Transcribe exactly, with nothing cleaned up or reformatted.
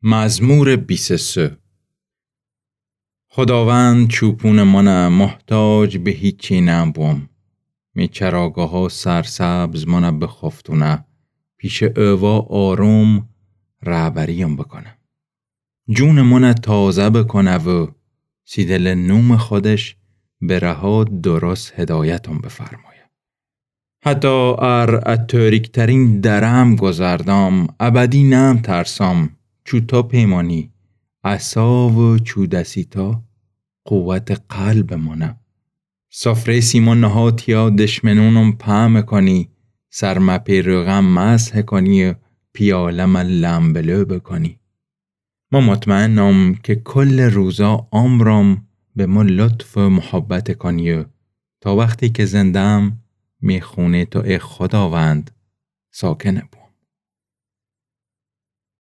مزمور بیست و سه. خداوند چوپون من محتاج به هیچی نبوم. می چراگاه ها سرسبز من بخفتونه، پیش اووا آروم رهبریم بکنه. جون من تازه بکنه و سیدل نوم خودش به رها درست هدایتم بفرمایه. حتی ار اتوریکترین درم گذردم، ابدی نم ترسام. چو تا پیمانی عصا و چو دسیتا قوت قلب منه. سفره سیمان نهاتیا دشمنونم پهم کنی، سرم پیرغم مسح کنی، پیالم لمبلو بکنی. ما مطمئنم که کل روزا عمرم به من لطف و محبت کنی، تا وقتی که زندم می خونه تو ای خداوند ساکنه بود.